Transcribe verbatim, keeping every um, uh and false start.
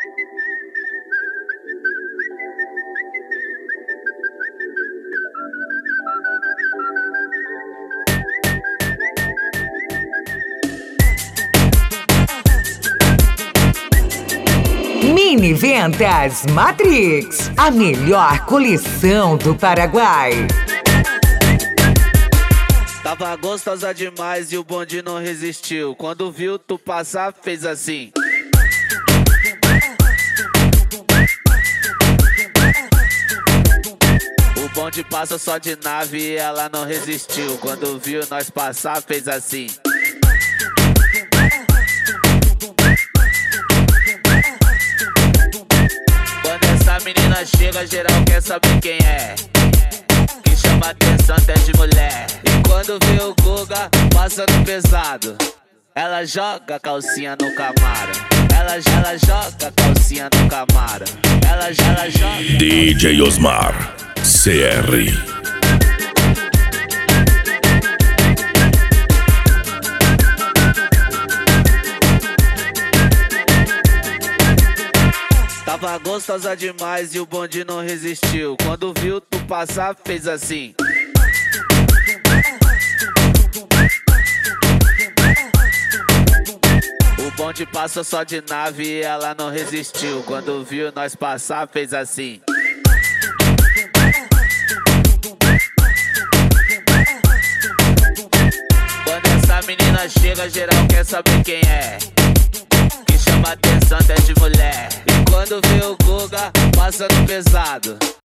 Mini Ventas Matrix, a melhor coleção do Paraguai. Tava gostosa demais e o bonde não resistiu. Quando viu tu passar, fez assim. O bonde passa só de nave e ela não resistiu. Quando viu nós passar, fez assim. A menina chega, geral quer saber quem é. Que chama atenção até de mulher. E quando vê o Guga passando pesado, ela joga a calcinha no Camaro. Ela, ela joga a calcinha no Camaro. Ela, ela joga. D J Osmar C R. Tava gostosa demais e o bonde não resistiu. Quando viu tu passar, fez assim. O bonde passa só de nave e ela não resistiu. Quando viu nós passar, fez assim. Quando essa menina chega, geral quer saber quem é. Que chama atenção até de mulher. E quando vê o Guga passando pesado,